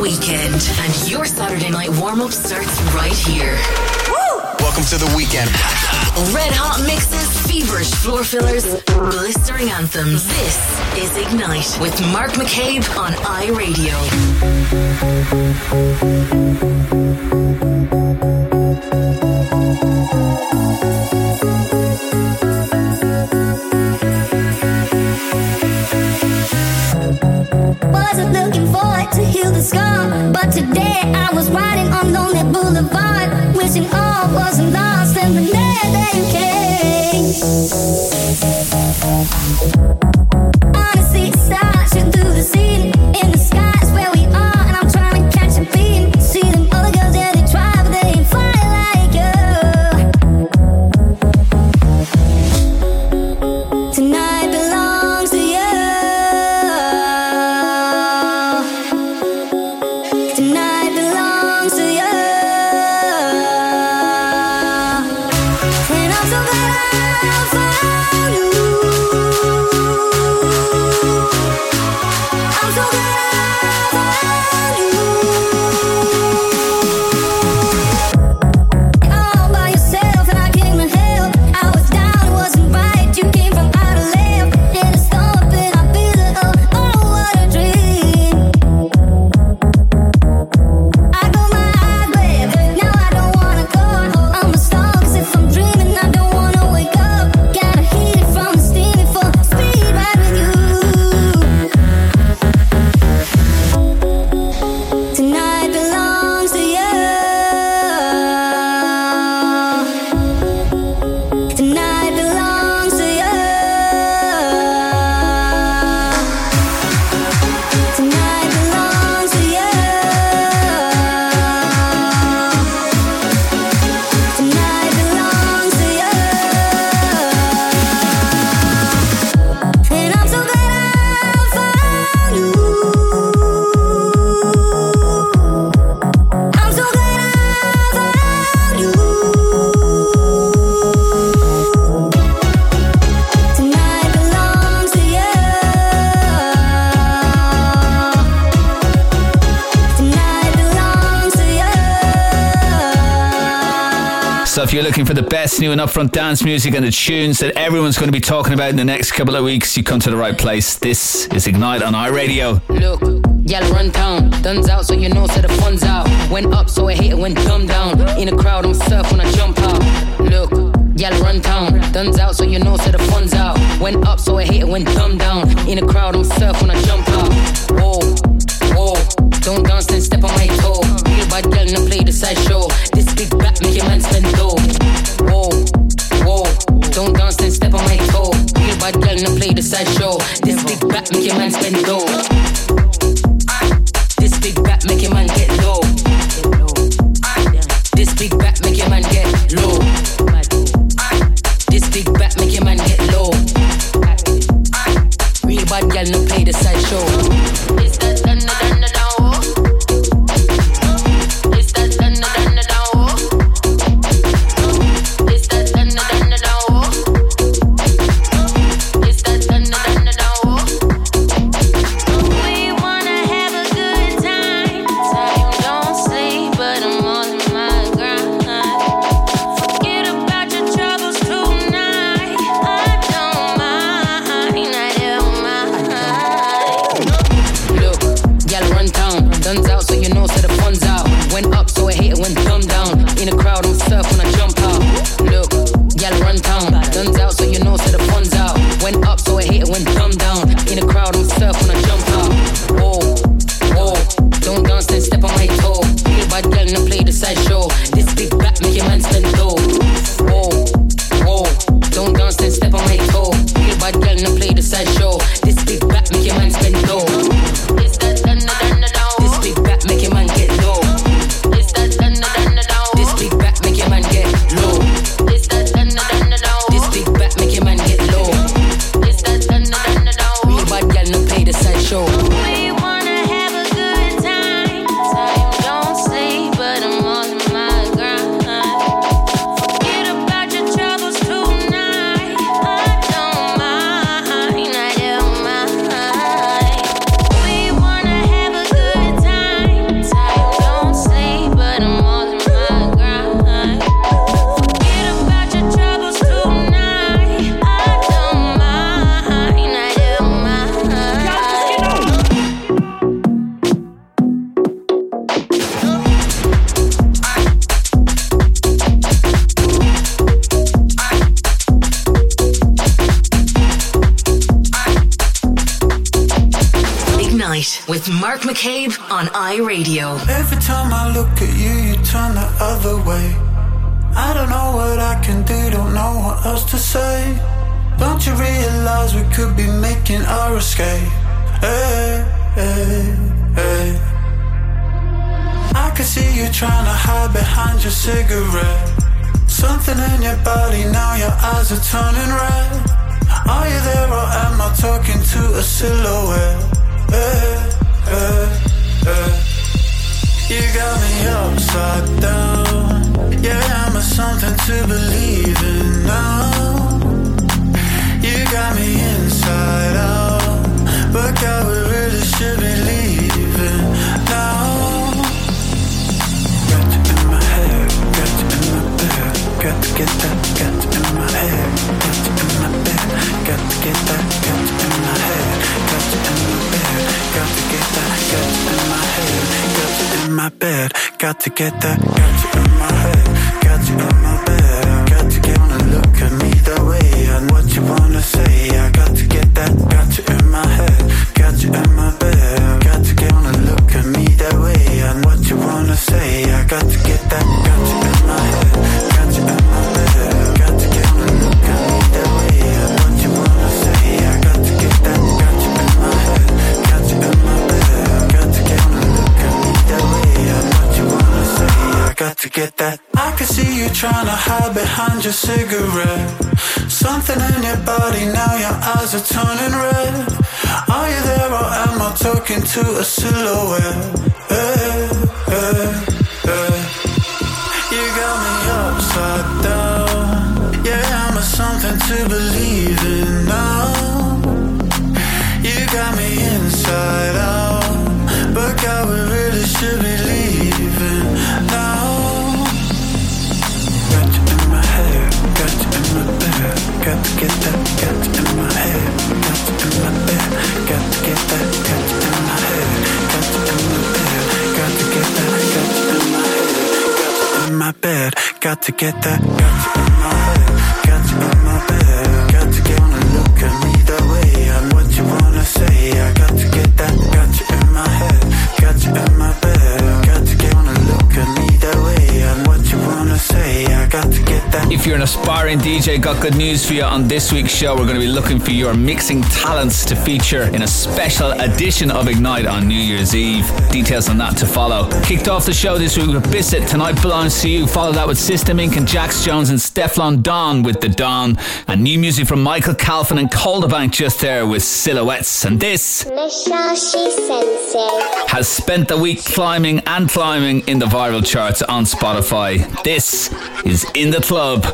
weekend, and your Saturday night warm-up starts right here. Woo! Welcome to the weekend. Red hot mixes, feverish floor fillers, blistering anthems. This is Ignite with Mark McCabe on iRadio. Wasn't looking forward to heal the scar, but today I was riding on Lonely Boulevard, wishing all wasn't lost, and then there you came. Honestly, it starts you through the scene in the skies where we are, and I'm trying to catch a beam. See them other girls, yeah, they try, but they ain't fly like you. Tonight belongs to you. Tonight belongs to you. And I'm so glad I found you. I'm so glad I found you. All by yourself and I came to help. I was down, it wasn't right. You came from out of left. In a storm, but I feel it. Oh, what a dream. I got my eyes wet, now I don't wanna go. I'm a star, 'cause if I'm dreaming, I don't wanna wake up. Gotta heat it from the steamy full speed right with you. Tonight belongs to you. Tonight belongs to you. Tonight belongs to you. Tonight belongs to you. And I'm so glad I found you. I'm so glad I found you. Tonight belongs to you. Tonight belongs to you. So if you're looking for the best new and upfront dance music and the tunes that everyone's going to be talking about in the next couple of weeks, you come to the right place. This is Ignite on iRadio. Look, y'all run down, guns out so you know, so the fun's out. Went up so I hate it, went dumb down. In a crowd, I'm surf when I jump out. Look, y'all run down, guns out so you know, so the fun's out. Went up so I hate it, went dumb down. In a crowd, I'm surf when I jump out. Whoa, whoa, don't dance and step on my toe. Real bad girl, now play the sideshow. This big back make your man spend dough. Whoa, whoa, don't dance and step on my toe. Real bad girl, now play the sideshow. This big back make your man spend dough. This big back make your man get low. This big back make your man get low. This big back make your man get low. Real bad girl, now play the sideshow. It's that It's that It's that It's that We wanna have a good time. Time don't sleep, but I'm all in my grind. Forget about your troubles tonight. I don't mind, I don't mind. Look, y'all run down, guns out so you know, so the fun's out. Went up so I hate it, went dumb down. In a crowd, I'm surf when I jump out. Look, y'all run down, guns out so you know, so the fun's out. Went up so I hate it, went dumb down. In a crowd, I'm surf when I jump out. Whoa, whoa, don't dance and step on my toe. Real bad girl, now play the sideshow. This big back make your man spend dough. Whoa, whoa, don't dance and step on my toe. Real bad girl, now play the sideshow. This big back make your man spend dough. This big back Ignite with Mark McCabe on iRadio. Every time I look at you, you turn the other way. I don't know what I can do, don't know what else to say. Don't you realize we could be making our escape? Hey, hey, hey. I can see you trying to hide behind your cigarette. Something in your body, now your eyes are turning red. Are you there or am I talking to a silhouette? Hey, hey, hey. You got me upside down. Yeah, I'm a something to believe in now. You got me inside out. But God, we really should be leaving now. Got you in my head, got you in my bed. Got to get that, got you in my head. Got you in my bed, got to get that, got you in my head. Got you in my bed, got to get that, got you in my head. Got you in my bed, got to get that, got you in my head. Got you in my bed, got to get wanna look at me that way. And what you wanna say, I got to get that, got you in my head. Got you in my bed, got to get wanna look at me that way. And what you wanna say, I got to get that, got you in my head. Got you in my bed, got to get wanna look at me that way. And what you wanna say, I got to get that, got you in my head. Got you in my bed, got to get wanna look at me that way. And what you wanna say, I got to get that. I can see you trying to hide behind your cigarette. Something in your body, now your eyes are turning red. Are you there or am I talking to a silhouette? Hey, hey, hey. You got me upside down. Yeah, I'm a something to believe in now. You got me inside out. But God, we really should be leaving now. Got you in my head, got you in my bed. Got to get that, got you in my head. Got you in my bed, got to get that, got you in my head. Got you in my bed, got to get that, got you in my head. Got you in my bed, got to get that, got you in my head. Got you in my bed, got to get wanna look at me that way. And what you wanna say, I got to get that, got you in my head. Got you in my bed, got to get wanna look at me that way. And what you wanna say, I got to get that. If you're an aspiring DJ, got good news for you on this week's show. We're going to be looking for your mixing talents to feature in a special edition of Ignite on New Year's Eve. Details on that to follow. Kicked off the show this week with Bissett, Tonight Belongs to You. Followed that with System Inc. and Jax Jones and Stefflon Don with The Dawn. And new music from Michael Calfin and Calderbank just there with Silhouettes. And this has spent the week climbing in the viral charts on Spotify. This is In the Club.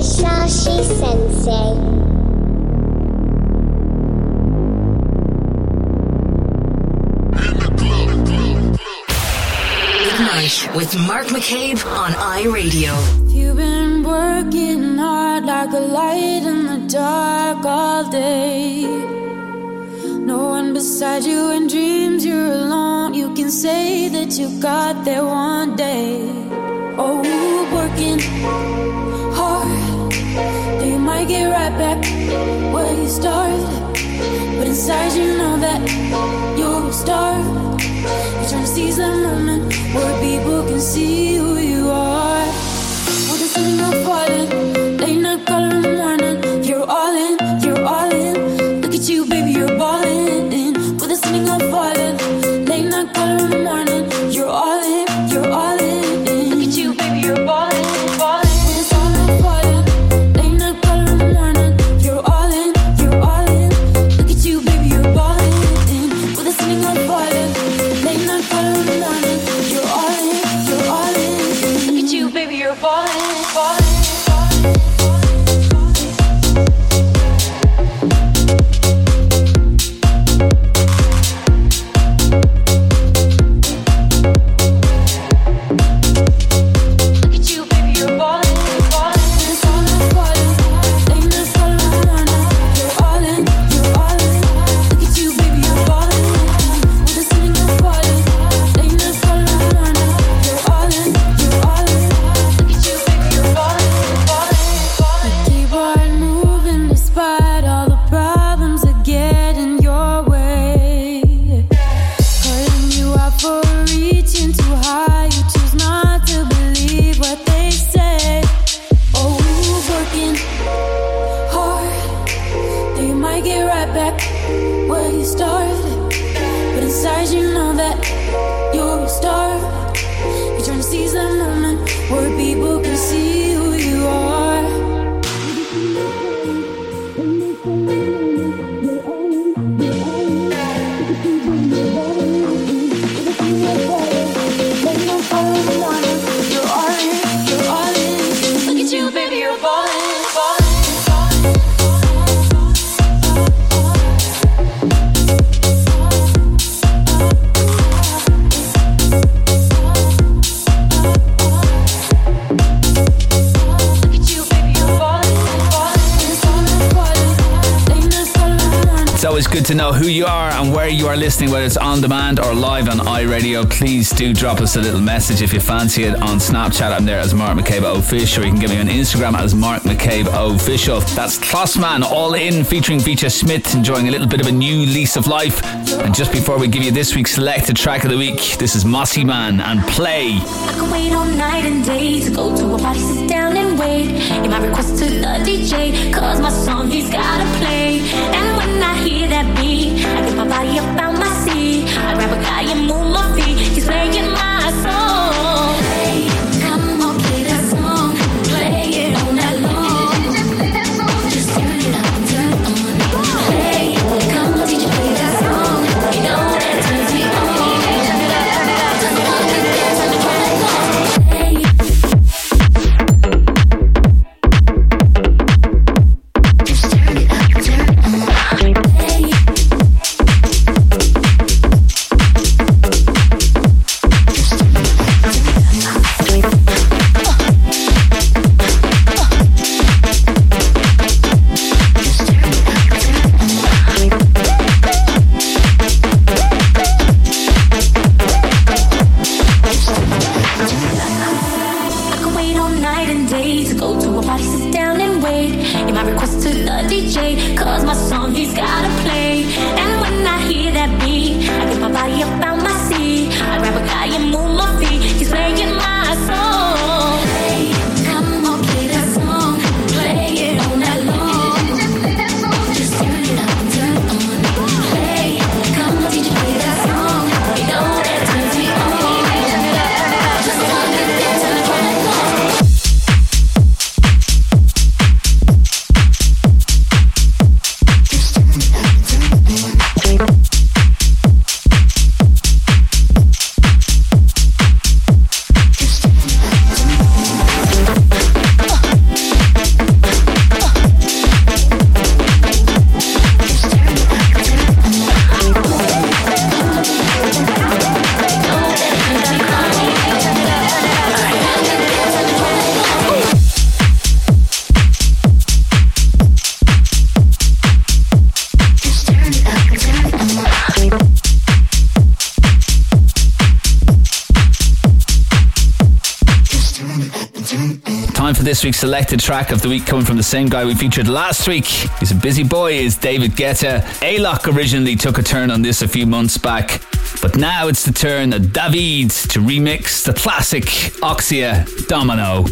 Shashi Sensei. Ignite with Mark McCabe on iRadio. You've been working hard like a light in the dark all day. No one beside you in dreams, you're alone. You can say that you got there one day. Oh, working hard, you might get right back where you started. But inside you know that you're a star. You're trying to seize that moment where people can see who you are. With the sun up falling, late night color in the morning. You're all in, you're all in. Look at you, baby, you're balling in. With the sun up falling, late night color in the morning. You're all in, you're all in. Look at you, baby, you're balling, balling. With the sun up falling, late night color in the morning. You're all in, you're all in. Look at you, baby, you're balling in. With the sun up falling, late night color in the morning. You're all in, you're all in. Look at you, baby, you're balling, balling. To know who you are and where you are listening, whether it's on demand or live on iRadio. Please do drop us a little message if you fancy it on Snapchat. I'm there as Mark McCabe Official. You can get me on Instagram as Mark McCabe Official. That's Klossman All In featuring Vicha Smith, enjoying a little bit of a new lease of life. And just before we give you this week's selected track of the week, this is Mossy Man and Play. I can wait all night and day to go to a party, sit down and wait. In my request to the DJ, cause my song he's gotta play. And when I hear that beat, I get my body up out my seat. I grab a guy and move my feet. He's playing my song. Play, come on, play that song. Play it all night long. Just turn it up, turn on. Play, come on, DJ, play that song. You know that turns me on. Turn it up, turn it up, turn it on. Turn the track on. Play. Just turn it up, turn on. Play. Time for this week's selected track of the week, coming from the same guy we featured last week. He's a busy boy, is David Guetta. A-Lock originally took a turn on this a few months back, but now it's the turn of David to remix the classic Oxia Domino.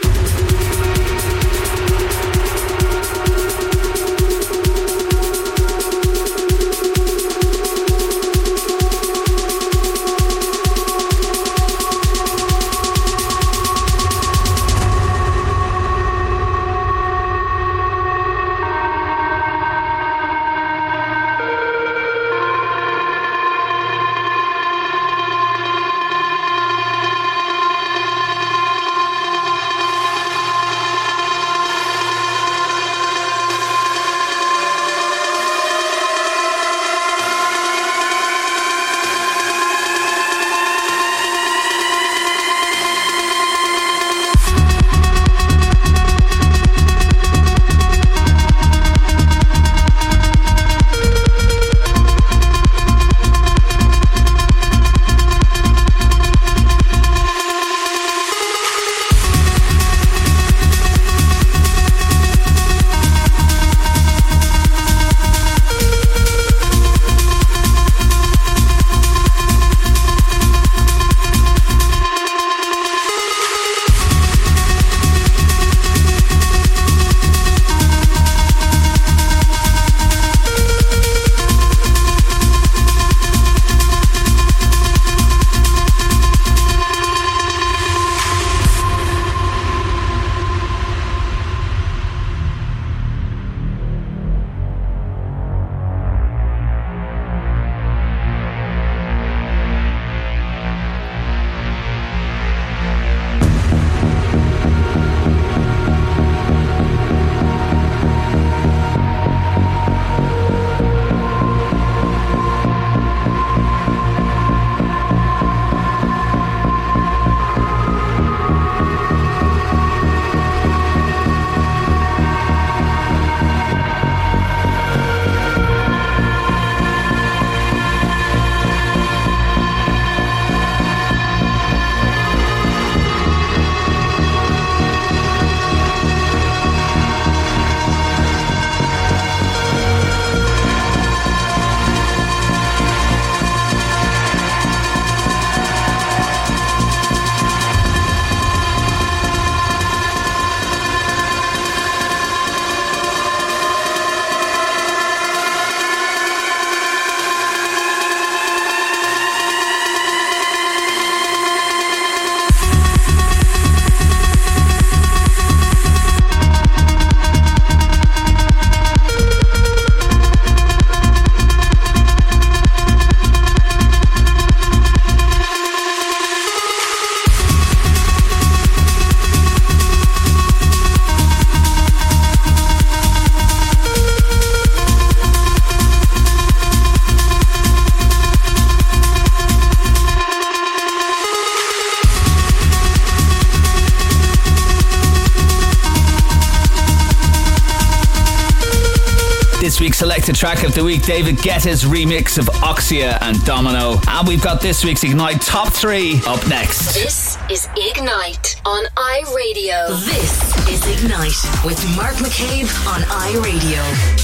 This week's selected track of the week, David Guetta's remix of Oxia and Domino. And we've got this week's Ignite Top 3 up next. This is Ignite on iRadio. This is Ignite with Mark McCabe on iRadio.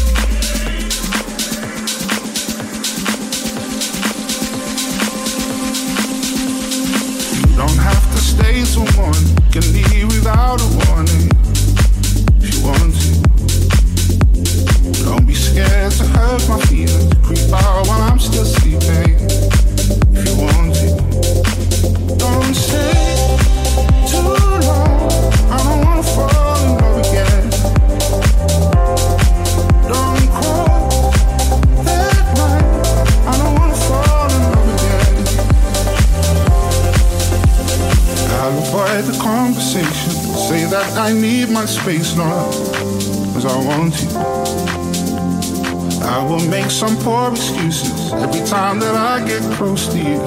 Don't have to stay so long, can leave without a warning. If you want to, don't be scared to hurt my feelings. Creep out while I'm still sleeping. If you want to, don't stay too long. I don't wanna fall in love again. Don't cross that line. I don't wanna fall in love again. I'll avoid the conversation. Say that I need my space, not 'cause I want to. I will make some poor excuses every time that I get close to you.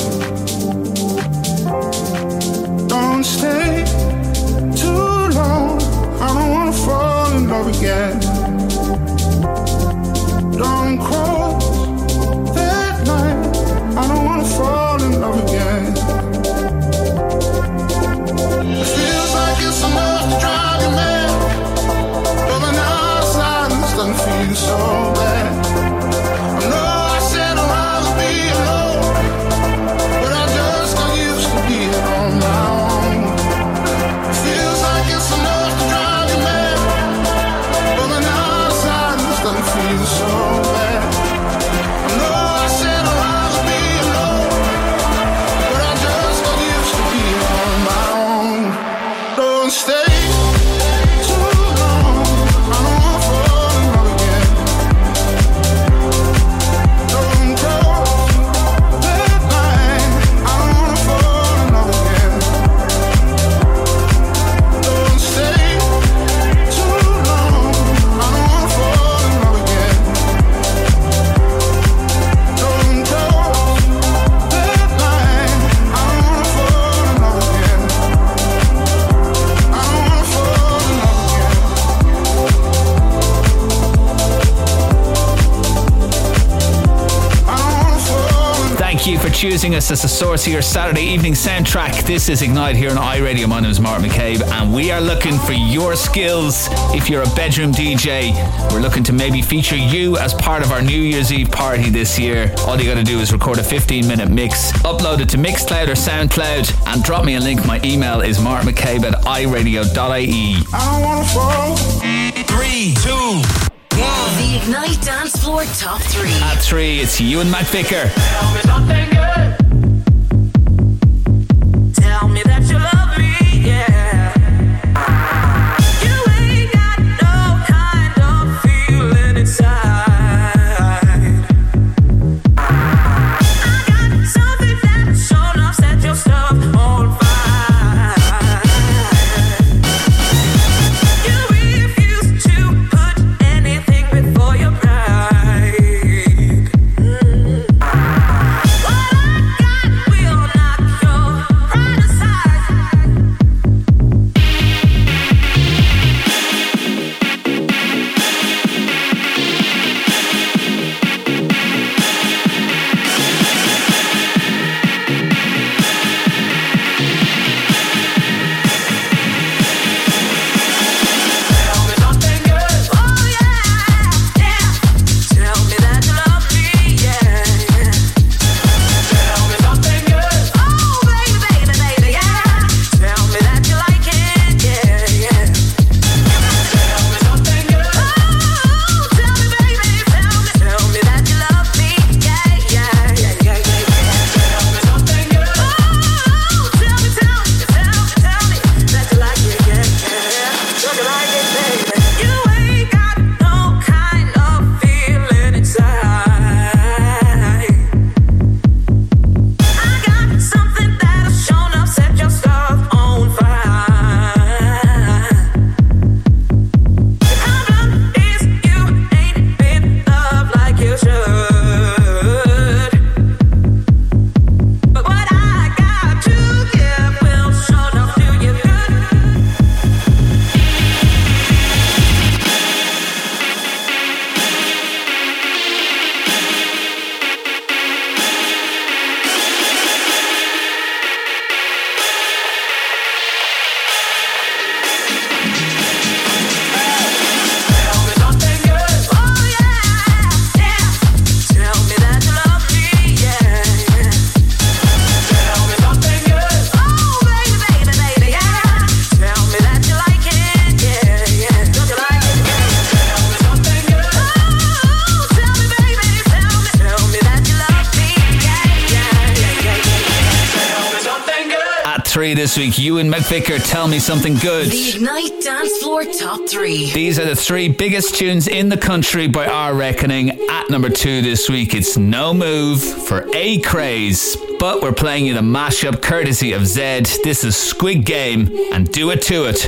Don't stay too long. I don't wanna fall in love again. Don't cross that line. I don't wanna fall in love again. It feels like it's enough to drown. Choosing us as a source of your Saturday evening soundtrack. This is Ignite here on iRadio. My name is Mark McCabe and we are looking for your skills. If you're a bedroom DJ, we're looking to maybe feature you as part of our New Year's Eve party this year. All you got to do is record a 15-minute mix, upload it to Mixcloud or Soundcloud and drop me a link. My email is markmccabe@iradio.ie. I don't wanna fall. 3, 2, 1. The Ignite Dance Floor Top 3. At 3, it's Ewan McVicker. Tell me something good. Tell me that you love me, yeah. You ain't got no kind of feeling inside. I got something that sure enough set your stuff on fire. You refuse to put anything before your pride. This week, Ewan McVicker, Tell Me Something Good. The Ignite Dance Floor Top 3. These are the 3 biggest tunes in the country by our reckoning. At number 2 this week, it's No Move for A Craze. But we're playing you the mashup courtesy of Zed. This is Squid Game and Do It To It.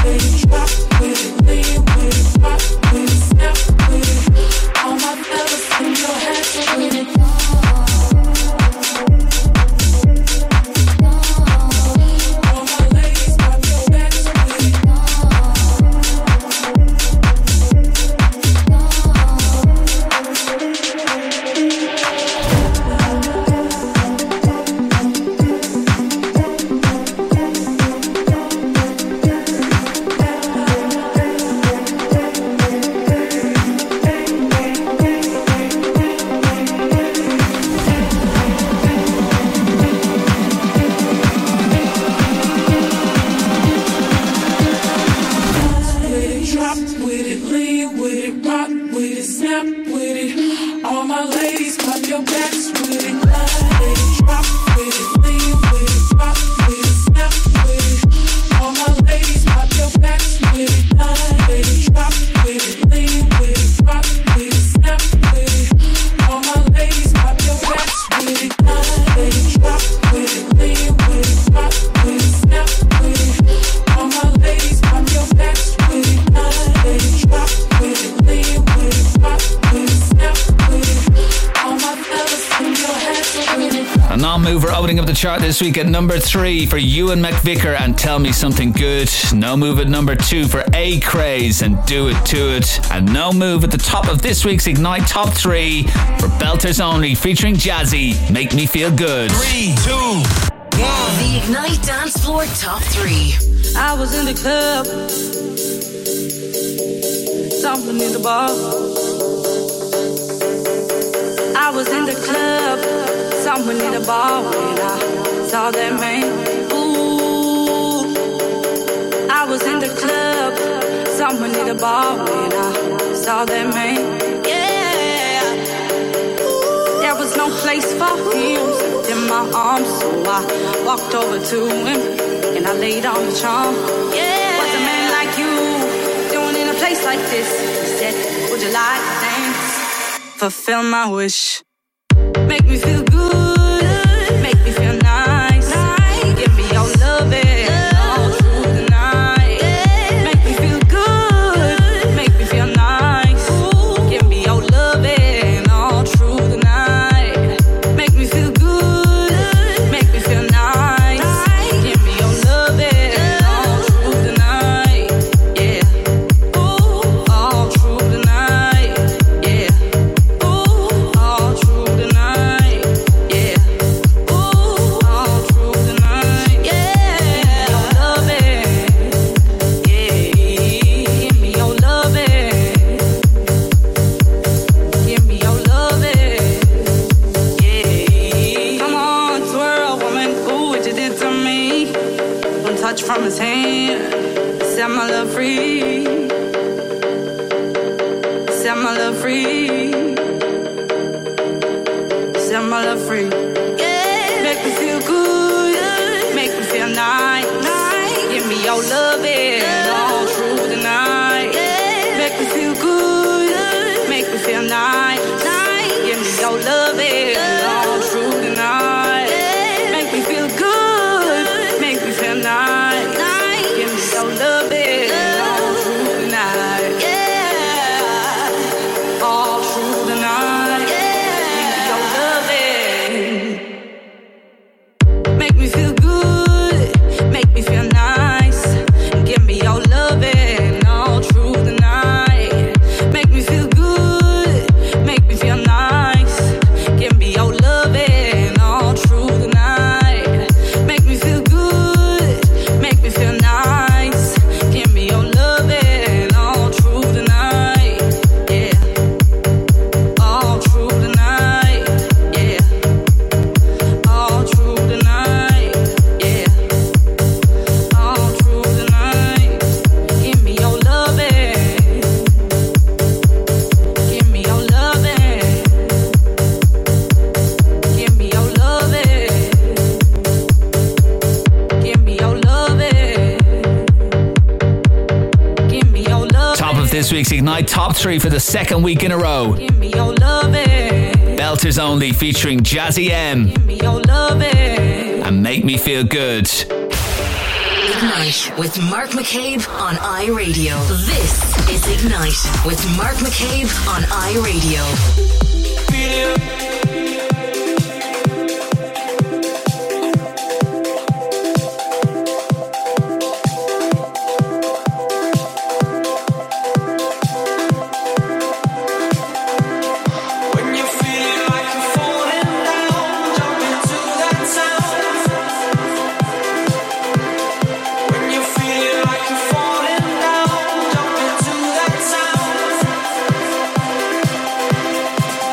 All my fellas Chart this week at number 3 for Ewan McVicker and Tell Me Something Good. No move at number 2 for A Craze and Do It To It. And no move at the top of this week's Ignite Top 3 for Belters Only featuring Jazzy, Make Me Feel Good. 3, 2, 1. The Ignite Dance Floor Top 3. I was in the club, something in the bar. I was in the club, someone in the bar when I saw that man. Ooh, I was in the club, someone in the bar when I saw that man. Yeah, there was no place for him in my arms, so I walked over to him and I laid on the charm. Yeah, what's a man like you doing in a place like this? He said, would you like to dance? Fulfill my wish. Make me feel good, make me feel nice. Give me your loving all through the night. Make me feel good, make me feel nice. Give me your loving all through the night. Make me feel good, make me feel nice. Give me your loving all through the night. Yeah, ooh, all through the night. Yeah, ooh, all through the night. Yeah, ooh, all through the night. Yeah, your loving. Yeah, give me your loving. Give me your loving. Yeah, come on, twirl, woman. Ooh, what you did to me. One touch from his hand, set my love free. Set my love free. Set my love free. Yeah, make me feel good, make me feel nice. Give me your loving all through the night. Make me feel good, make me feel nice. Give me your loving all through the night. Make me feel good, make me feel nice. Give me your loving all through the night. Yeah, all through the night. Make me feel good, make me feel nice. Give me your loving all through the night. Make me feel good, make me feel nice. Give me your loving all through the night. Make me feel good, make me feel nice. Give me your loving all through the night. Yeah, all through the night. Yeah, all through the night. Yeah, all through the night. Give me your loving. Give me your loving. Give me your loving. Give me your loving. Give me your loving. Top of this week's Ignite Top 3 for the second week in a row. Give me your loving. Belters Only featuring Jazzy M Give me your loving. and Make Me Feel Good. Ignite with Mark McCabe on iRadio. This is Ignite with Mark McCabe on iRadio. When you feel like you're falling down, jump into that sound. When you feel like you're falling down, jump into that sound.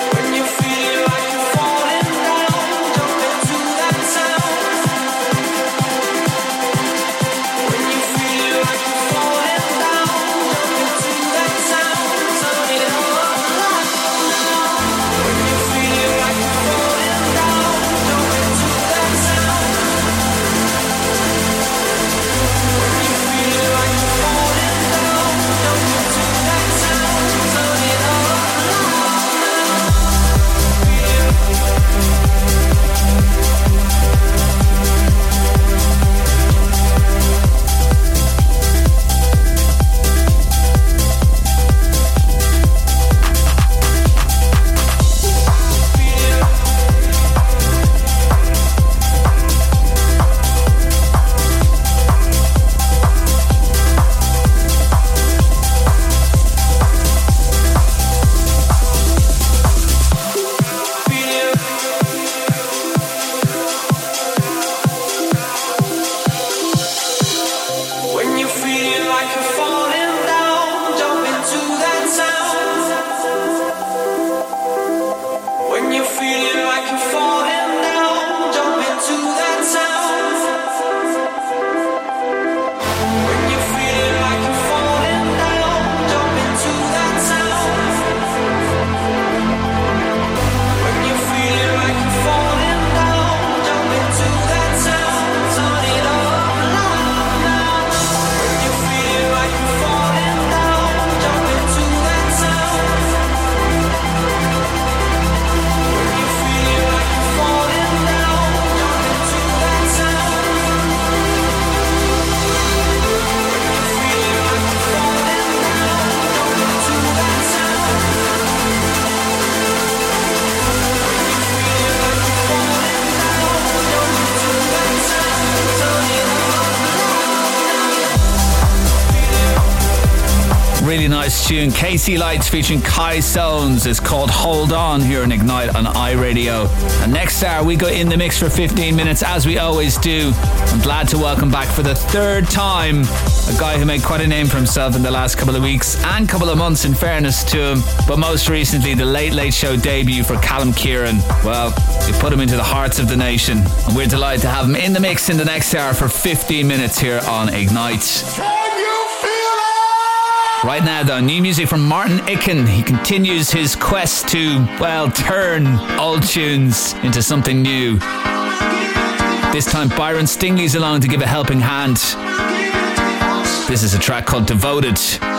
nice tune. Casey Lights featuring Kai Stones. It's called Hold On here in Ignite on iRadio. And next hour we go in the mix for 15 minutes as we always do. I'm glad to welcome back for the third time a guy who made quite a name for himself in the last couple of weeks and couple of months, in fairness to him. But most recently, the Late Late Show debut for Callum Kieran. Well, he put him into the hearts of the nation. And we're delighted to have him in the mix in the next hour for 15 minutes here on Ignite. Right now though, new music from Martin Ikin. He continues his quest to, well, turn old tunes into something new. This time Byron Stingley's along to give a helping hand. This is a track called Devoted.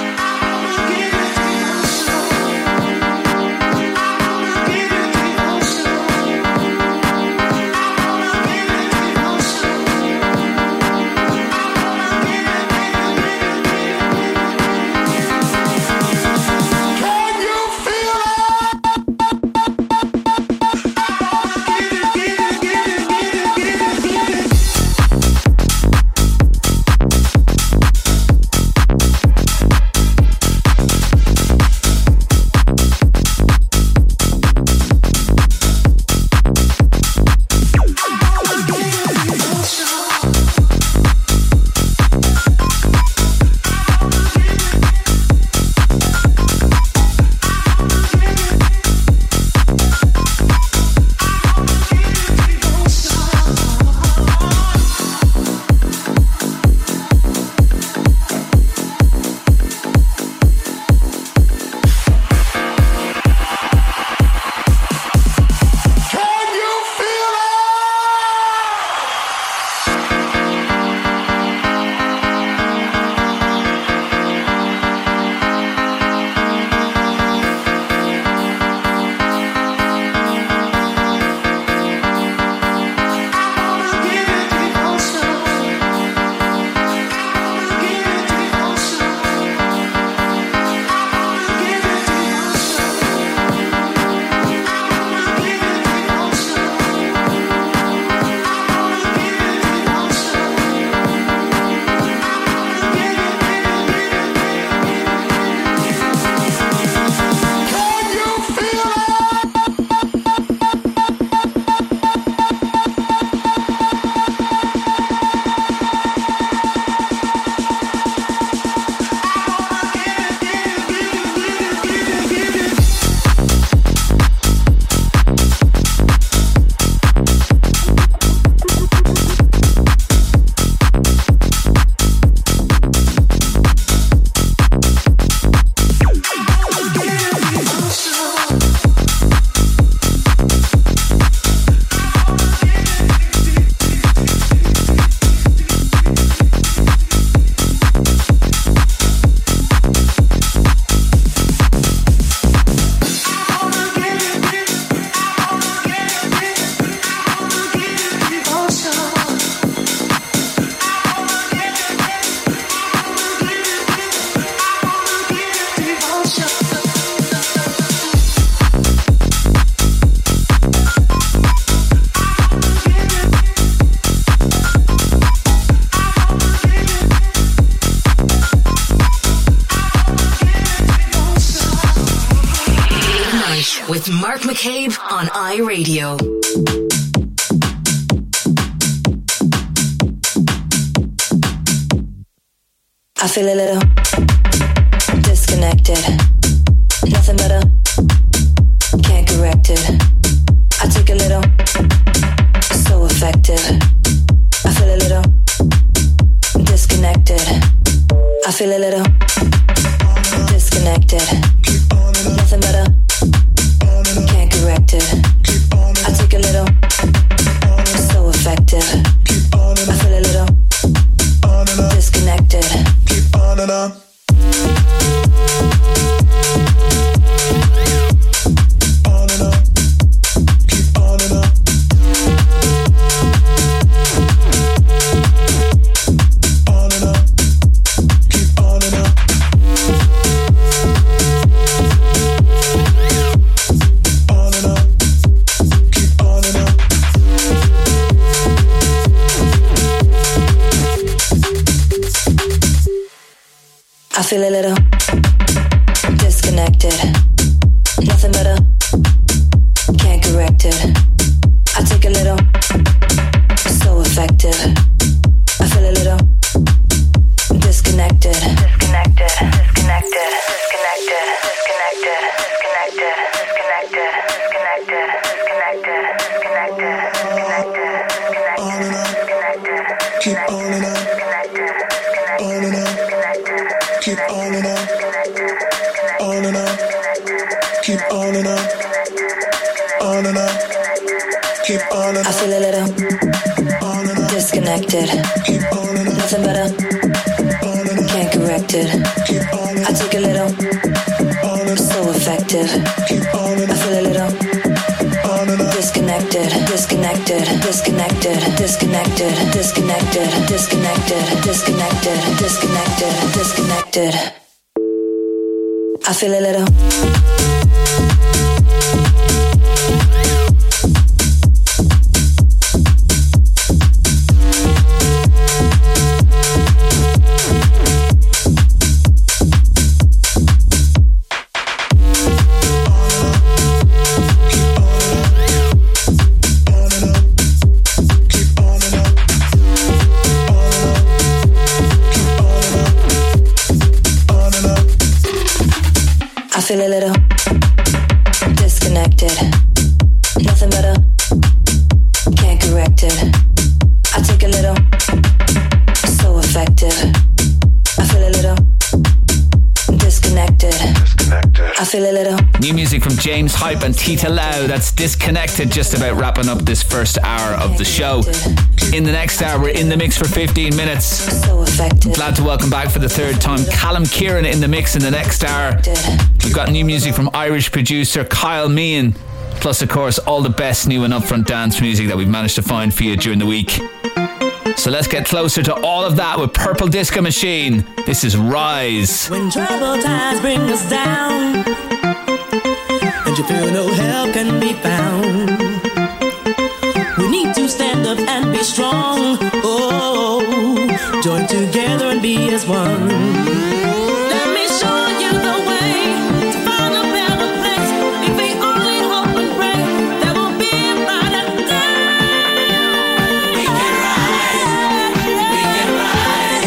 with Mark McCabe on iRadio. I feel a little disconnected. Nothing better, can't correct it. I took a little, so effective. I feel a little disconnected. I feel a little disconnected. Nothing better, can't correct it. I took a little, so effective. I feel a little disconnected. Keep on and on. I feel a little disconnected. I take a little, so effective. I feel a little disconnected. Disconnected, disconnected, disconnected, disconnected, disconnected, disconnected, disconnected, disconnected, disconnected, disconnected, disconnected, keep on and on, on and on, keep on and on, on and on, keep on and on, on and on, keep on and on. I feel a little disconnected. Nothing better, can't correct it. I take a little, so effective. I feel a little disconnected, disconnected, disconnected, disconnected, disconnected, disconnected, disconnected, disconnected, disconnected. I feel a little. I feel a little disconnected. Nothing better, can't correct it. I take a little, so effective. I feel a little disconnected. I feel a little. New music from James Hype and Tita Lau. That's Disconnected, just about wrapping up this first hour of the show. In the next hour, we're in the mix for 15 minutes. So effective. Glad to welcome back for the third time Callum Kieran in the mix in the next hour. We've got new music from Irish producer Kyle Meehan. Plus, of course, all the best new and upfront dance music that we've managed to find for you during the week. So let's get closer to all of that with Purple Disco Machine. This is Rise. When troubled times bring us down and you feel no help can be found, we need to stand up and be strong. Oh, join together and be as one. Let me show you the way to find a better place. If we only hope and pray, there will be a brighter day. We can rise, we can rise,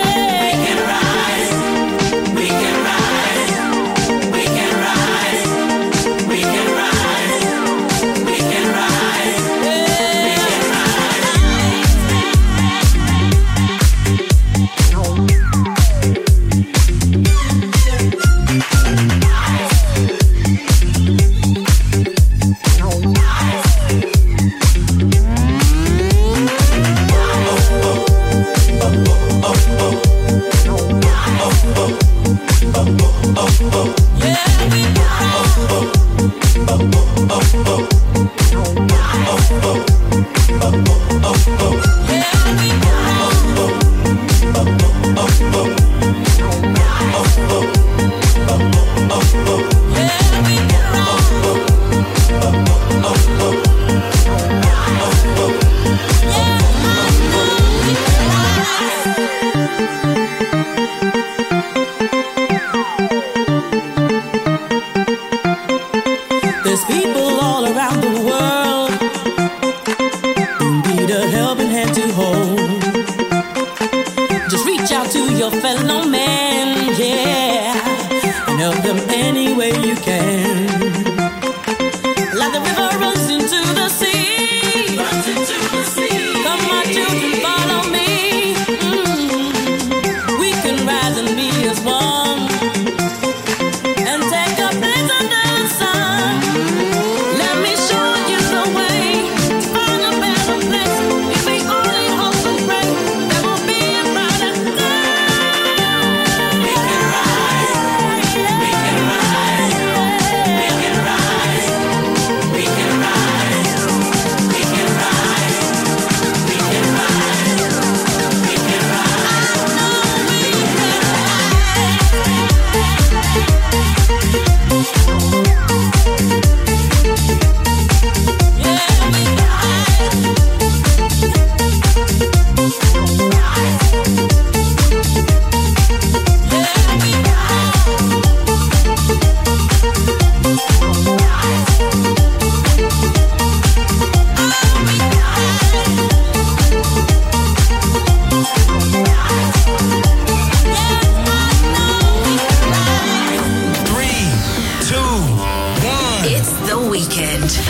we can rise, we can rise, we can rise, we can rise, we can rise, we can There's people all around the world who need a helping hand to hold. Just reach out to your fellow man, yeah, and help them any way you can. Like the river runs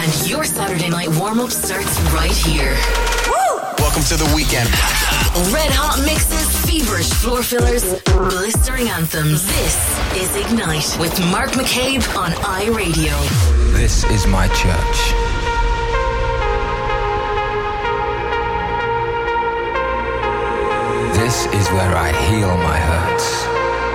And your Saturday night warm-up starts right here. Woo! Welcome to the weekend. Red hot mixes, feverish floor fillers, blistering anthems. This is Ignite with Mark McCabe on iRadio. This is my church. This is where I heal my hurts.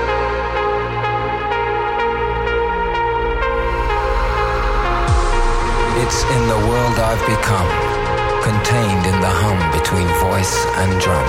It's in the world I've become, contained in the hum between voice and drum.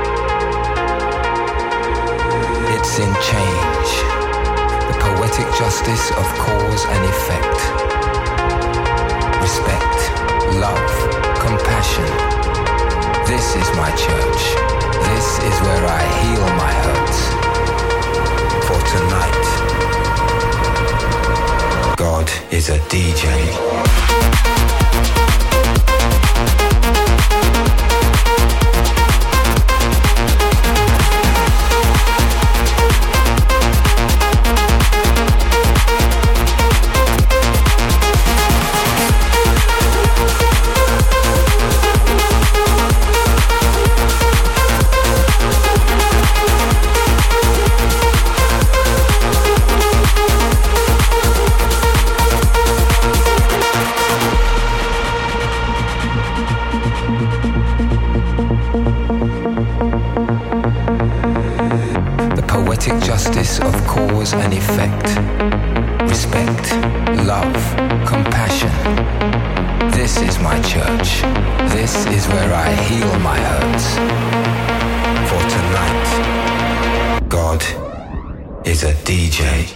It's in change, the poetic justice of cause and effect. Respect, love, compassion. This is my church. This is where I heal my hurts. For tonight, God is a DJ. Justice of cause and effect. Respect, love, compassion. This is my church. This is where I heal my hurts. For tonight, God is a DJ.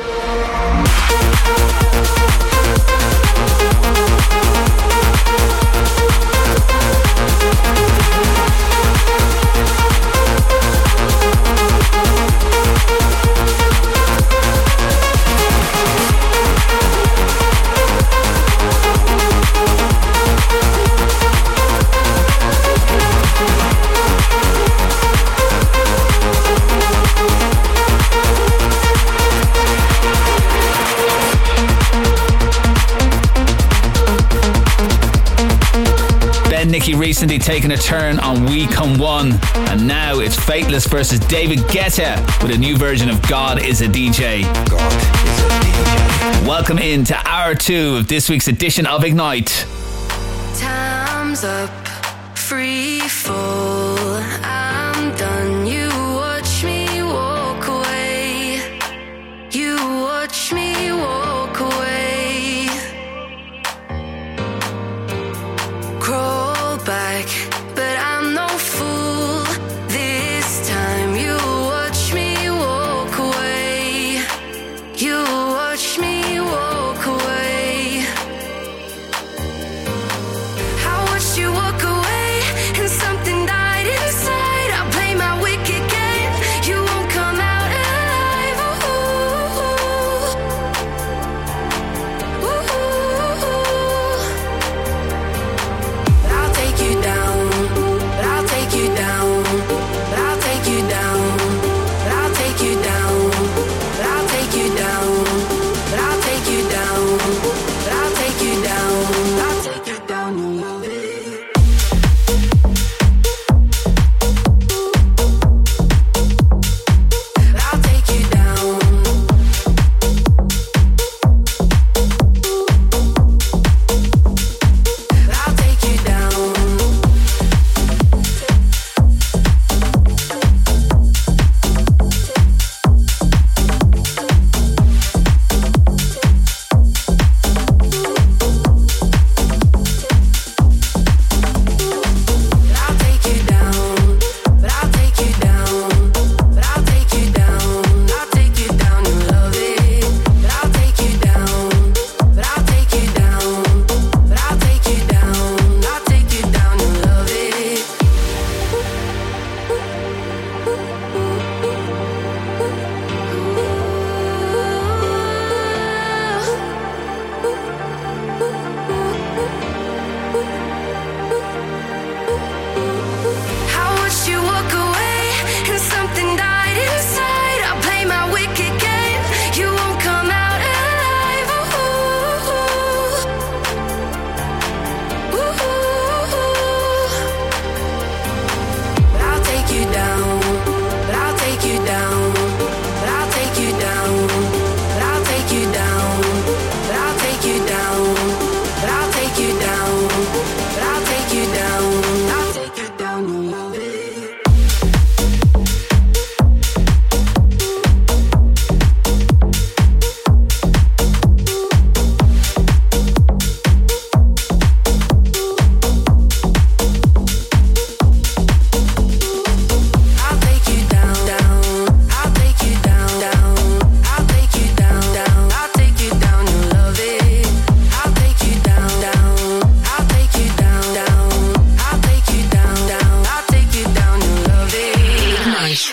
Nicki recently taken a turn on We Come One, and now it's Fateless versus David Guetta with a new version of God is a DJ. God is a DJ. Welcome into hour 2 of this week's edition of Ignite. Time's up, free fall. I'm done. You watch me walk away. You watch me walk away. Crawl back, but I'm no fool. This time you watch me walk away. You watch me walk away. I watched you walk away, and something died inside. I play my wicked game. You won't come out alive. Ooh, ooh, ooh. I'll take you down.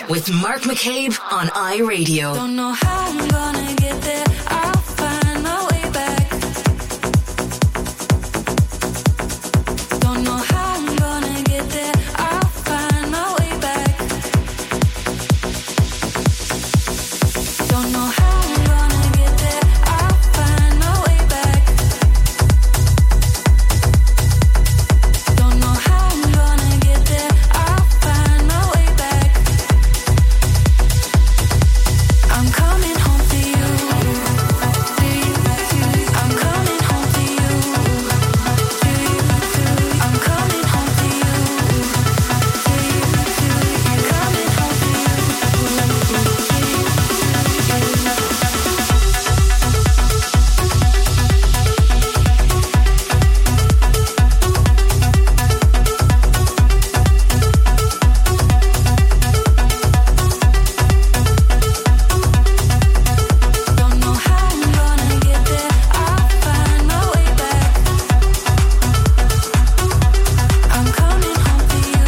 with Mark McCabe on iRadio. Don't know how I'm gonna get there. I'll find my way back. Don't know how I'm gonna get there. I'll find my way back. Don't know how I'm gonna get there. I'll find my way back. Don't know how I'm gonna get there. I'll find my way back. I'm coming home to you. I'm coming home to you. I'm coming home to you. I'm coming home to you. Don't know how I'm gonna get there. I'll find my way back. I'm coming home to you.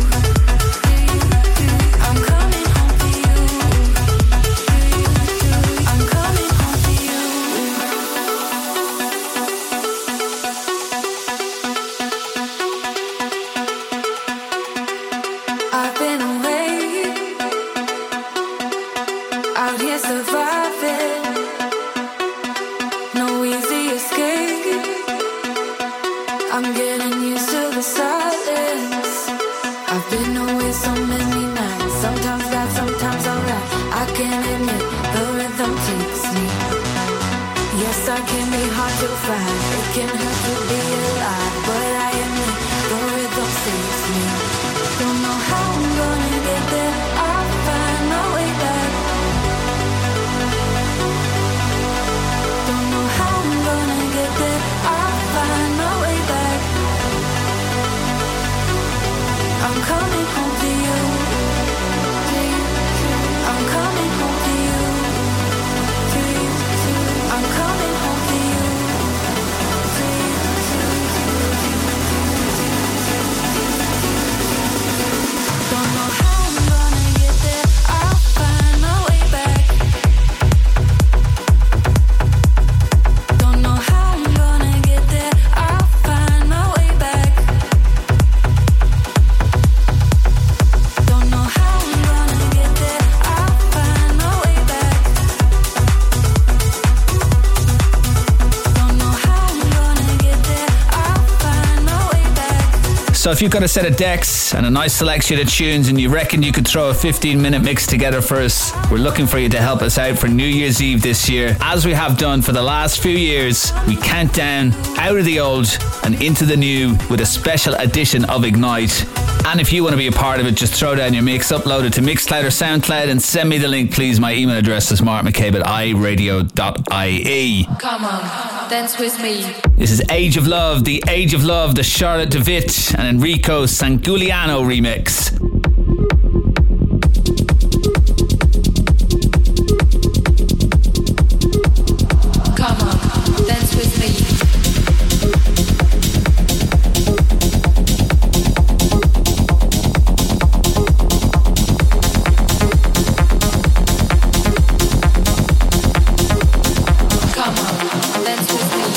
I'm coming home to you. I'm coming home to you. I've been away, out here surviving. No easy escape. I'm getting used to the silence. I've been away so many nights. Sometimes bad, sometimes alright. I can admit the rhythm takes me. Yes, I can be hard to find. It can hurt to be alive, but I admit the rhythm saves me. Don't know how I'm gonna get there. I'll find my way back. Don't know how I'm gonna get there. I'll find my way back. I'm coming home to you. I'm coming home to you. I'm coming home to you. Don't know how I'm gonna get there. I'll find my way back. Don't know how I'm gonna get there. I'll find my way back. Don't know how I'm gonna get there. I'll find my way back. Don't know how I'm gonna get there. I'll find my way back. So if you've got a set of decks and a nice selection of tunes and you reckon you could throw a 15-minute mix together for us, we're looking for you to help us out for New Year's Eve this year. As we have done for the last few years, we count down out of the old and into the new with a special edition of Ignite. And if you want to be a part of it, just throw down your mix, upload it to Mixcloud or Soundcloud and send me the link, please. My email address is markmccabe@iradio.ie. Come on, dance with me. This is Age of Love, the Age of Love, the Charlotte DeWitt and Enrico Sangiuliano remix. Come on, dance with me. Come on, dance with me.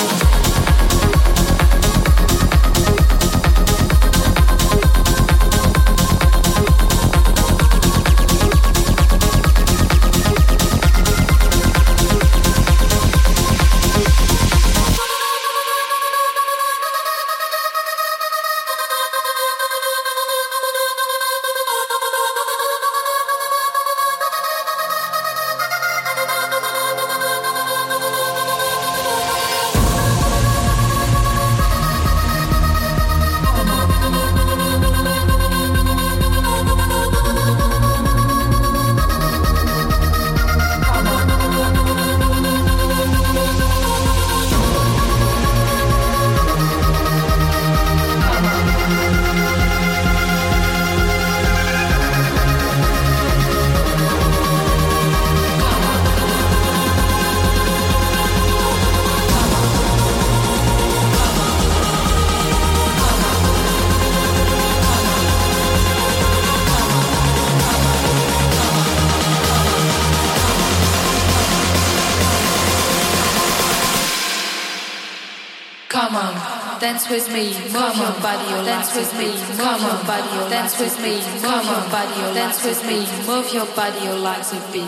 dance with me, move your body, oh, dance with me, move your body, oh, dance with me, move your body, oh, dance with me, move your body, oh, like a beat.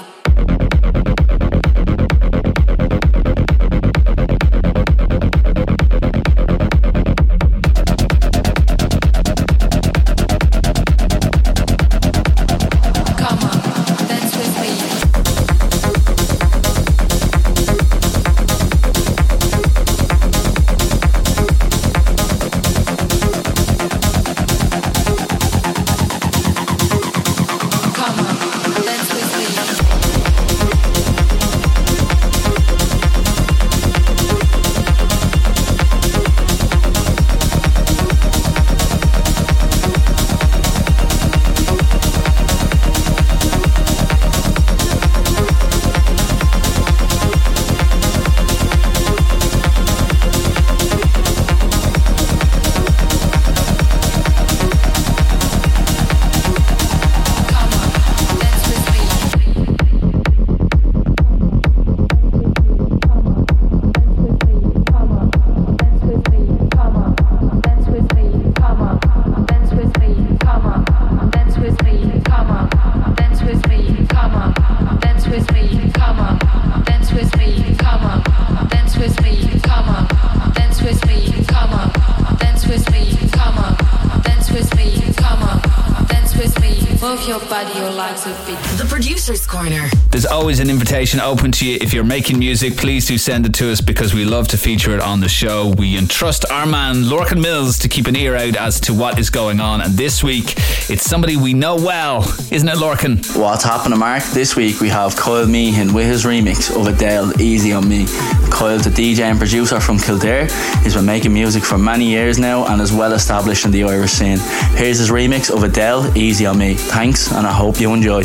The Producer's Corner. There's always an invitation open to you. If you're making music, please do send it to us because we love to feature it on the show. We entrust our man Lorcan Mills to keep an ear out as to what is going on, and this week it's somebody we know well, isn't it, Lorcan? What's happening, Mark? This week we have Kyle Meehan with his remix of Adele, Easy on Me. Kyle's a DJ and producer from Kildare. He's been making music for many years now and is well established in the Irish scene. Here's his remix of Adele, Easy on Me. Thanks, and I hope you enjoy.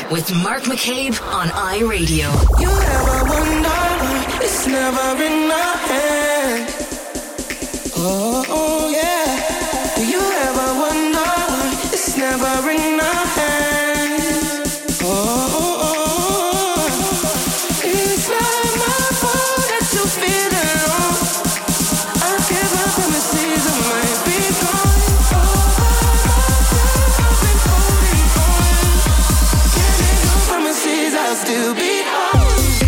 with Mark McCabe on iRadio. You ever wonder why it's never in our hands? Oh, yeah. Do you ever wonder why it's never in our hands? Oh, it's not my fault that you feel alone. I give up promises I might be gone. I've been holding on. Can't make no promises I'll still be home.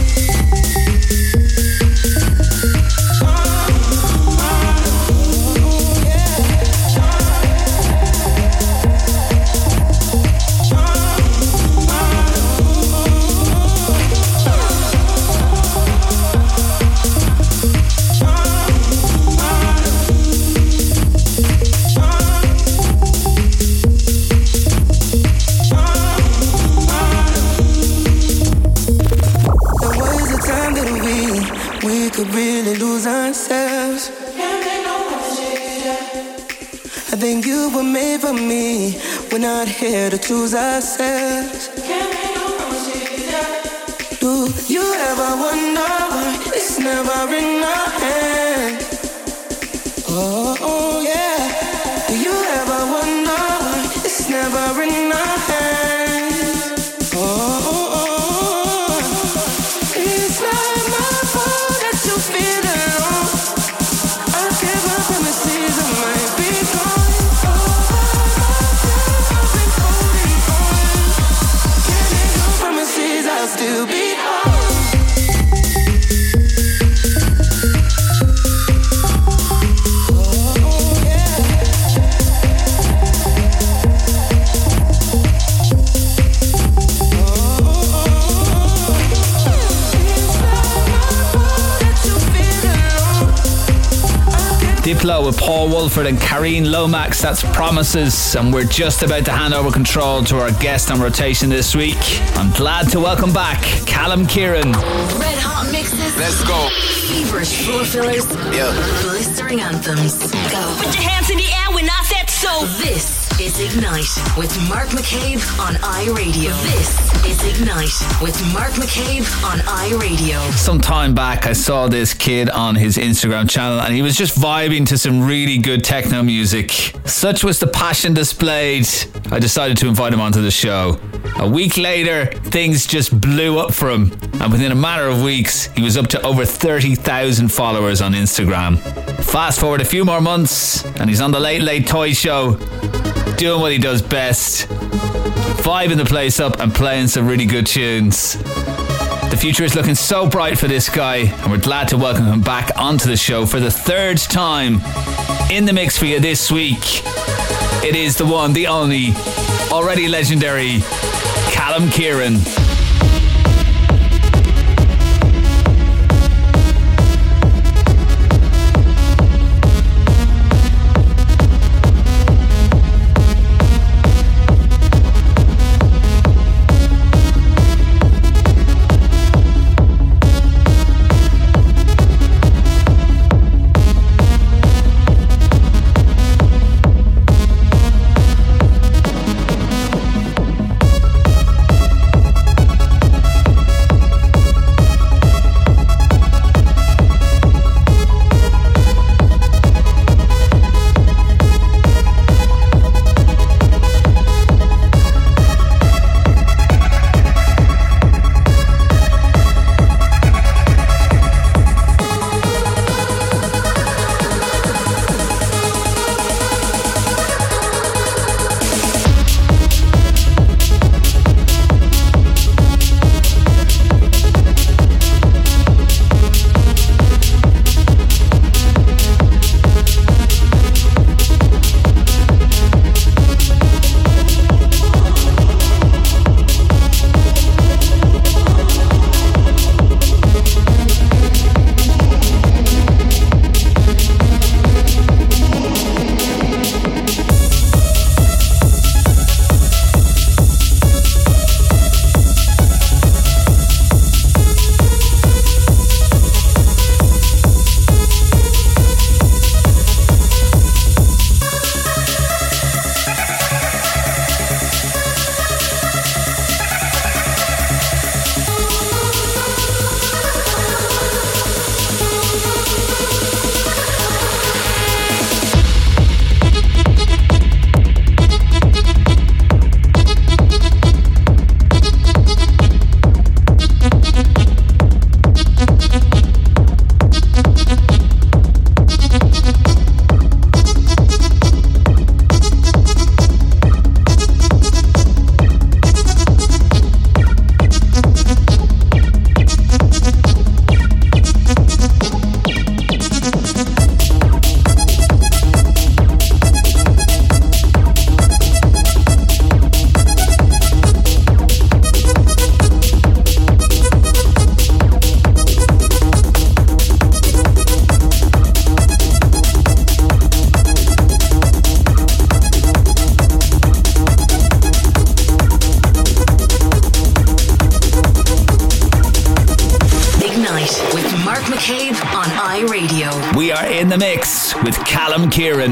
Could really lose ourselves. I think you were made for me. We're not here to choose ourselves. Do you ever wonder why it's never in our hands? Oh, yeah. Do you ever wonder why it's never in our hands? Oh, it's not my fault that you feel alone. I give up promises I might be gone. I've been holding on. Can't make no promises I'll still be home. Diplo with Paul Woolford and Karine Lomax, that's Promises, and we're just about to hand over control to our guest on rotation this week. I'm glad to welcome back Callum Kieran. Red hot mixes. Let's go. Feverish floor fillers. Yeah. Blistering anthems. Go. Put your hands in the air when I said so. This is Ignite with Mark McCabe on iRadio. This is Ignite with Mark McCabe on iRadio. Some time back I saw this kid on his Instagram channel and he was just vibing to some really good techno music. Such was the passion displayed, I decided to invite him onto the show. A week later, things just blew up for him, and within a matter of weeks he was up to over 30,000 followers on Instagram. Fast forward a few more months and he's on the Late Late Toy Show, doing what he does best, vibing the place up and playing some really good tunes. The future is looking so bright for this guy, and we're glad to welcome him back onto the show for the third time. In the mix for you this week, it is the one, the only, already legendary Callum Kieran. are in the mix with Callum Kieran.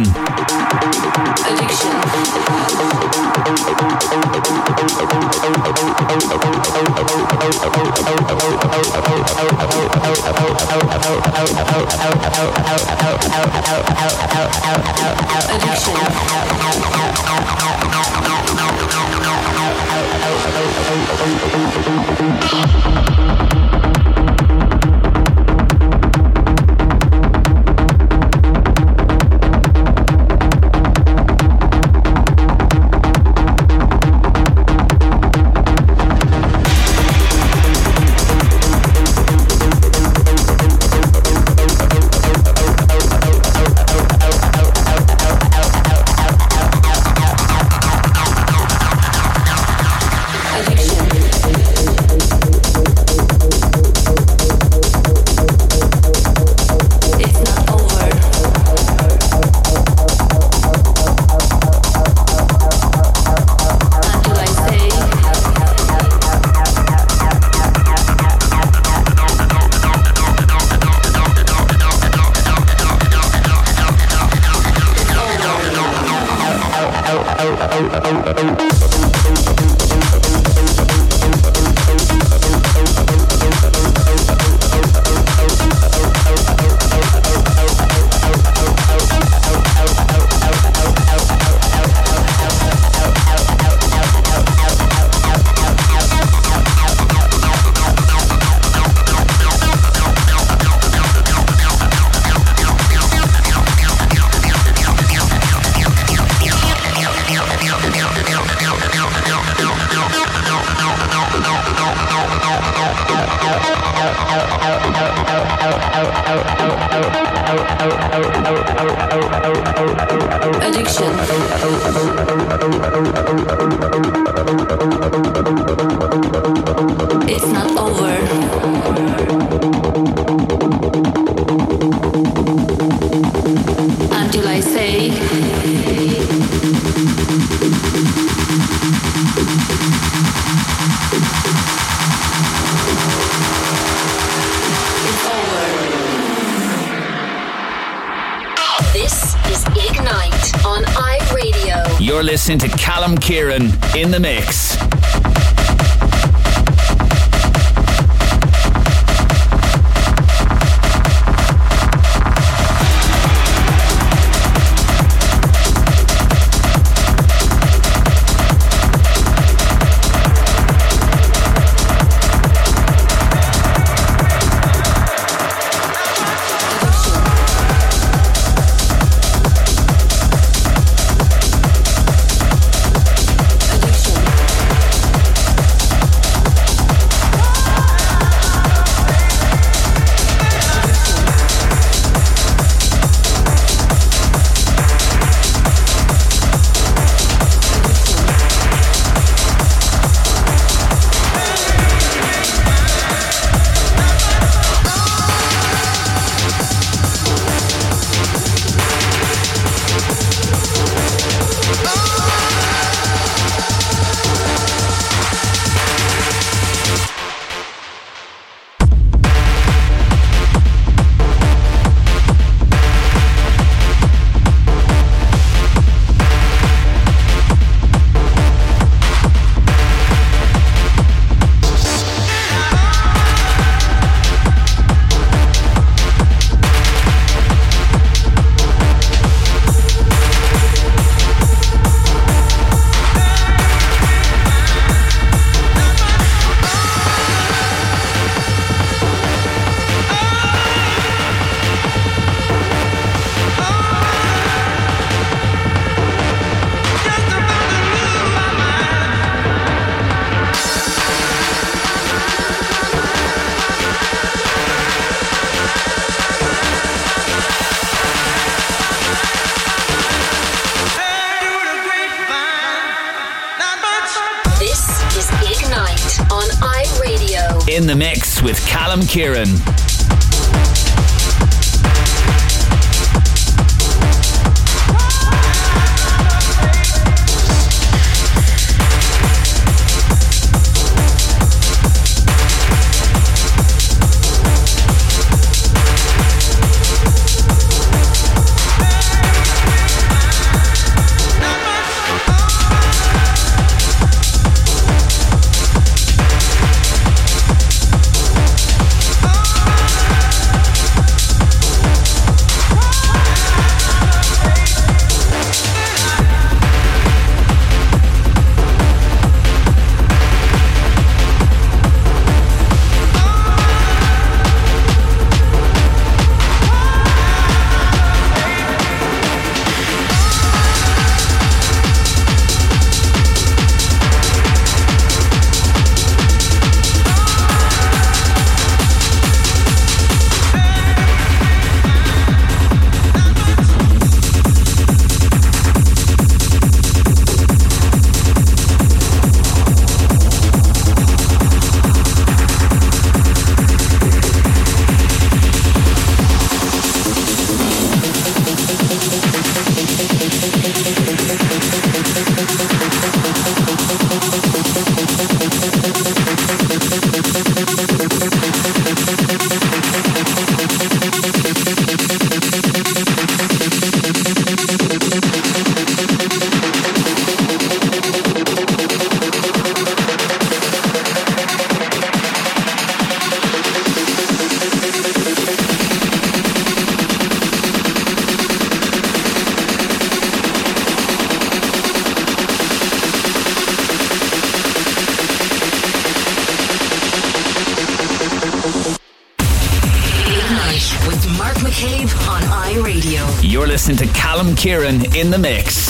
You're listening to Callum Kieran in the mix. In the mix with Callum Kieran. iRadio. You're listening to Callum Kieran in the mix.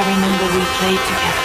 remember we played together.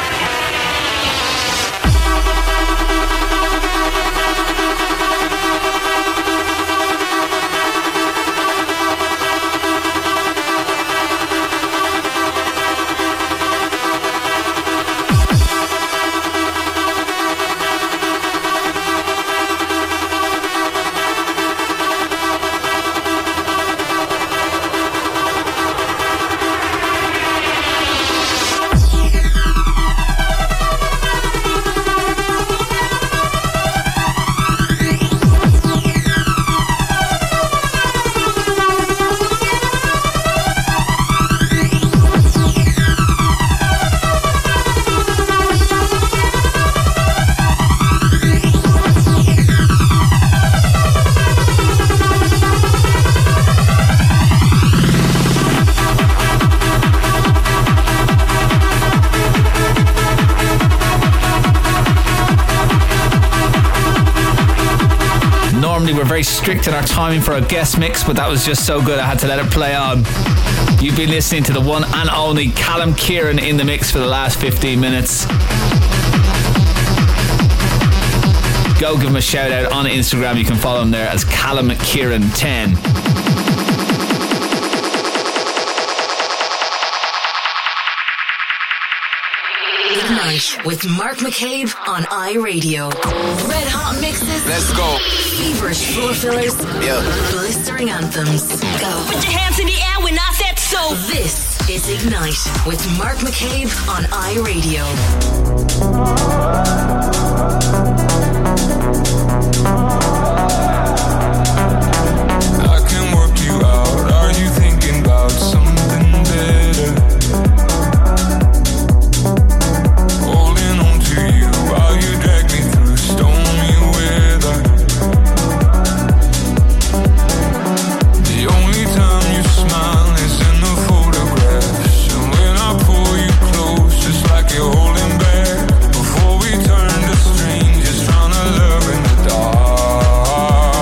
We're very strict in our timing for a guest mix, but that was just so good I had to let it play on. You've been listening to the one and only Callum Kieran in the mix for the last 15 minutes. Go give him a shout out on Instagram. You can follow him there as Callum Kieran 10. Ignite with Mark McCabe on iRadio. Red hot mixes. Let's go. Feverish floor fillers. Yeah. Blistering anthems. Go. Put your hands in the air when I said so. This is Ignite with Mark McCabe on iRadio. I can work you out. Are you thinking about something better? Holding on to you while you drag me through stormy weather. The only time you smile is in the photographs, and when I pull you close, it's like you're holding back. Before we turn to strangers, trying to love in the dark.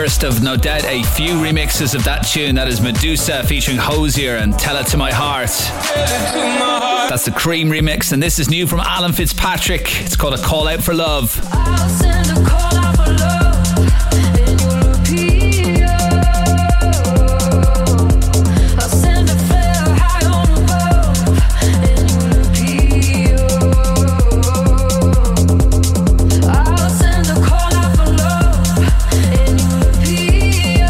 first of no doubt a few remixes of that tune. That is Medusa featuring Hosier and Tell It To My Heart. That's the Cream remix, and this is new from Alan Fitzpatrick. It's called A Call Out For Love. I'll send a call out for love, and you'll appear. I'll send a flare high on above, and you'll appear. I'll send a call out for love, and you'll appear.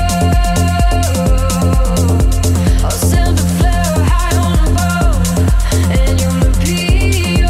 I'll send a flare high on above, and you'll appear.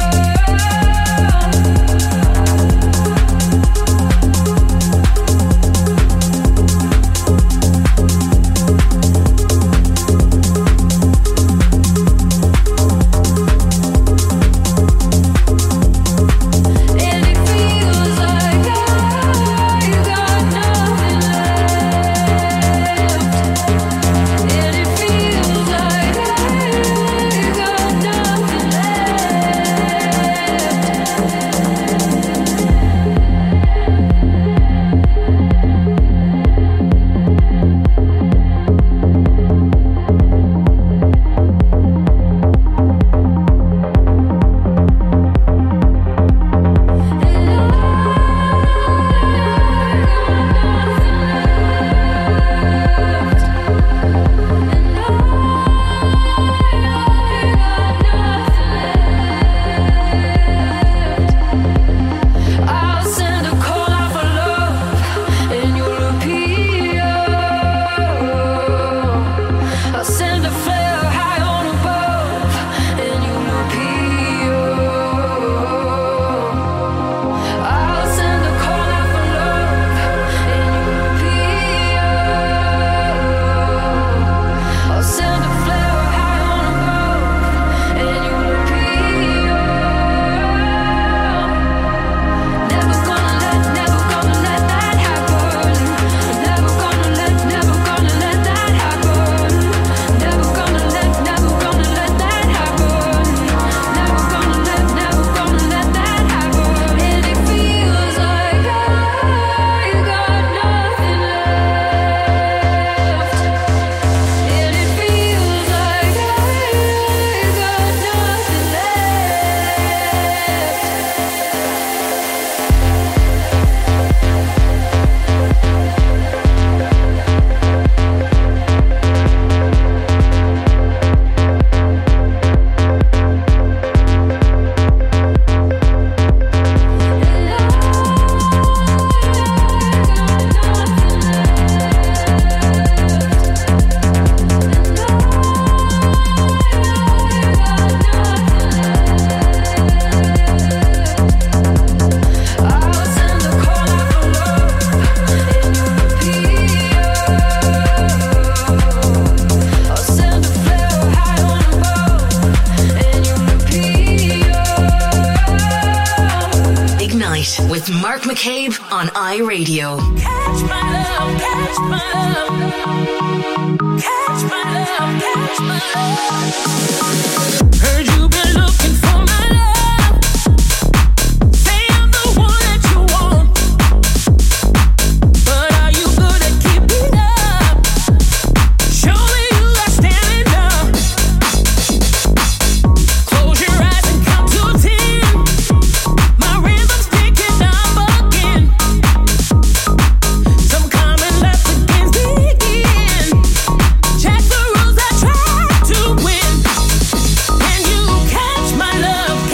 with Mark McCabe on iRadio. Catch my love, catch my love. Catch my love, catch my love. Heard you've been looking for my love. Say I'm the one that you want. But are you good at keeping up? Show me you are standing up. Close your eyes and count to 10. My rhythm's picking up again. Some common left begins to begin. Check the rules I try to win. Can you catch my love?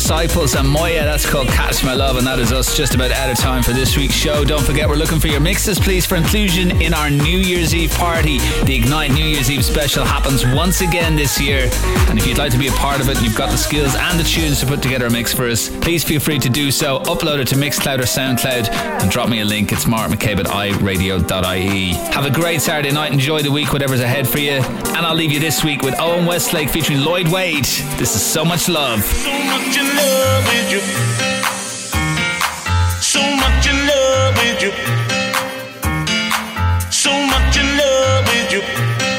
Disciples and Moya. That's called Catch My Love, and that is us just about out of time for this week's show. Don't forget, we're looking for your mixes, please, for inclusion in our New Year's Eve party. The Ignite New Year's Eve special happens once again this year, and if you'd like to be a part of it, you've got the skills and the tunes to put together a mix for us, please feel free to do so. Upload it to Mixcloud or Soundcloud and drop me a link. It's markmccabe@iradio.ie. Have a great Saturday night. Enjoy the week, whatever's ahead for you, and I'll leave you this week with Owen Westlake featuring Lloyd Wade. This is So Much Love. So much in love with you. So much in love with you. So much in love with you.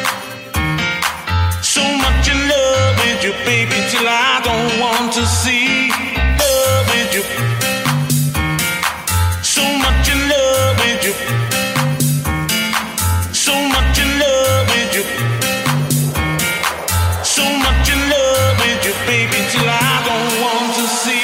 So much in love with you, baby, till I don't want to see love with you. So much in love with you. So much in love with you. So much in love with you, baby, till I don't want to see.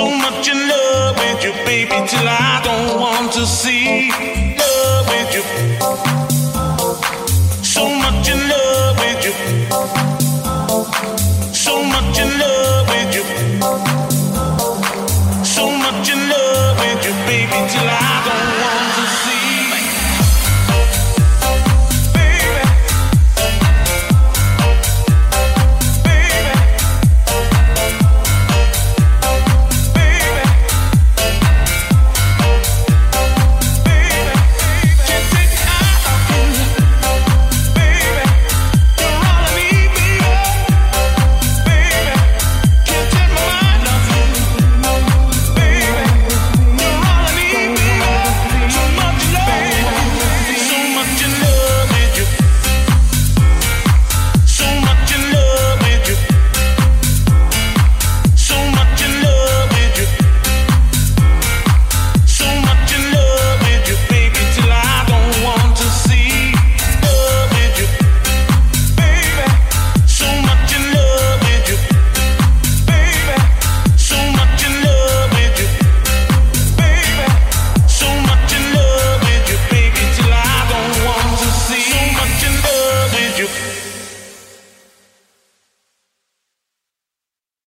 Till I don't want to see love with you.